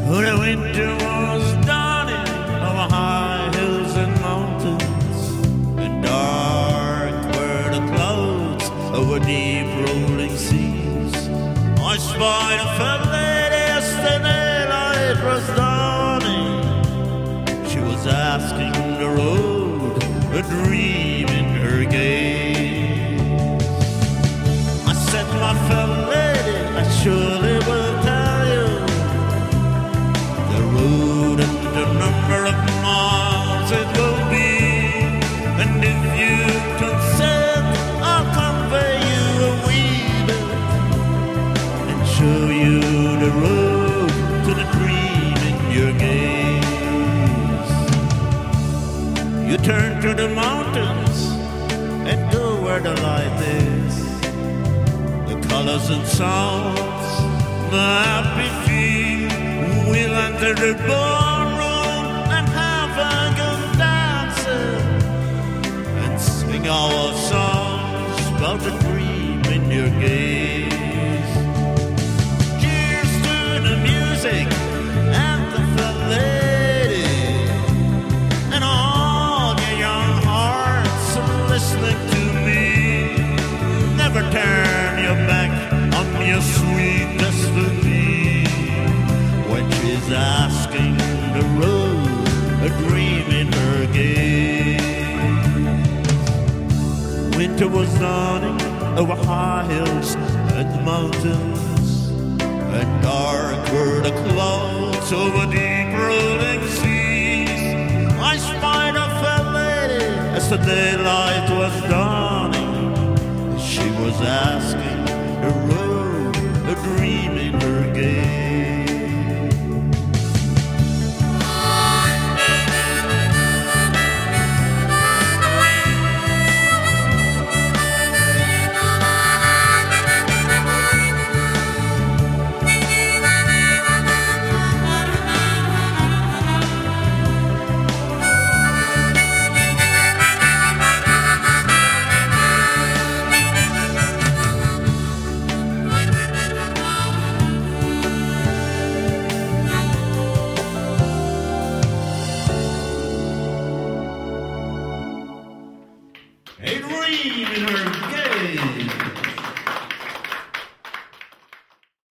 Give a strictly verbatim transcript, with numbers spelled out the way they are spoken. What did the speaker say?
Oh, the winter was dawning over high hills and mountains, and dark were the clouds over deep rolling seas. I spied a fair lady yesterday, light was dawning. She was asking the road, a dream in her gaze. I said, my fair lady, I surely will tell you the road and the number of miles it will be, and if you consent, I'll convey you a wee bit and show you the road to the dream in your gaze. You turn to the mountains and go where the light is, the colors and sounds, the happy feel. We'll enter the ballroom and have a good dancing and sing our songs about the dream in your gaze. Cheers to the music and the fair lady, and all your young hearts listening to me. Never turn your back on your sweet destiny when she's asking the road, a dream in her gaze. Winter was dawning over high hills and mountains, and dark were the clouds over deep rolling seas. I spied a fair lady as the daylight was dawning. She was asking the road, a dream in her gaze.